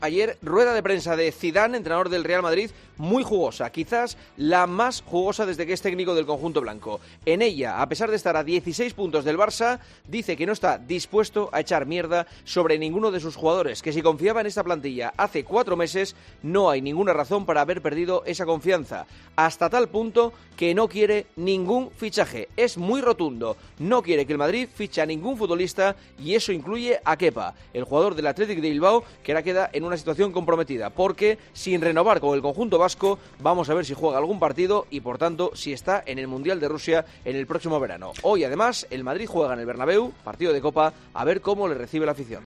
Ayer, rueda de prensa de Zidane, entrenador del Real Madrid, muy jugosa, quizás la más jugosa desde que es técnico del conjunto blanco. En ella, a pesar de estar a 16 puntos del Barça, dice que no está dispuesto a echar mierda sobre ninguno de sus jugadores, que si confiaba en esta plantilla hace 4 meses, no hay ninguna razón para haber perdido esa confianza, hasta tal punto que no quiere ningún fichaje. Es muy rotundo, no quiere que el Madrid fiche a ningún futbolista y eso incluye a Kepa, el jugador del Athletic de Bilbao, que ahora queda en una situación comprometida, porque sin renovar con el conjunto vasco, vamos a ver si juega algún partido y por tanto si está en el Mundial de Rusia en el próximo verano. Hoy además el Madrid juega en el Bernabéu, partido de Copa, a ver cómo le recibe la afición.